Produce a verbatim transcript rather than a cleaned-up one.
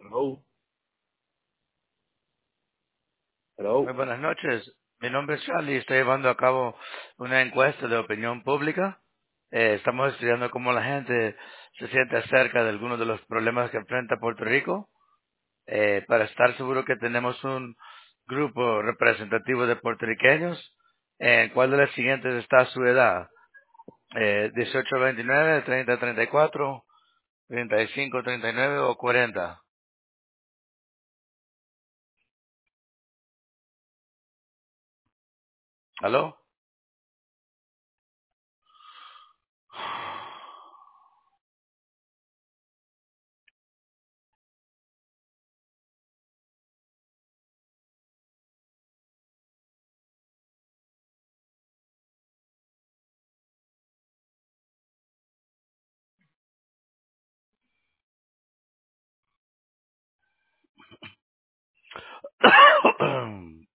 Hello, Muy hello. buenas noches. Mi nombre es Charlie y estoy llevando a cabo una encuesta de opinión pública. Eh, estamos estudiando cómo la gente se siente acerca de algunos de los problemas que enfrenta Puerto Rico. Eh, para estar seguro que tenemos un grupo representativo de puertorriqueños. ¿En cuál de las siguientes está su edad? Eh, dieciocho a veintinueve, treinta a treinta y cuatro, treinta y cinco a treinta y nueve o cuarenta. ¿Aló?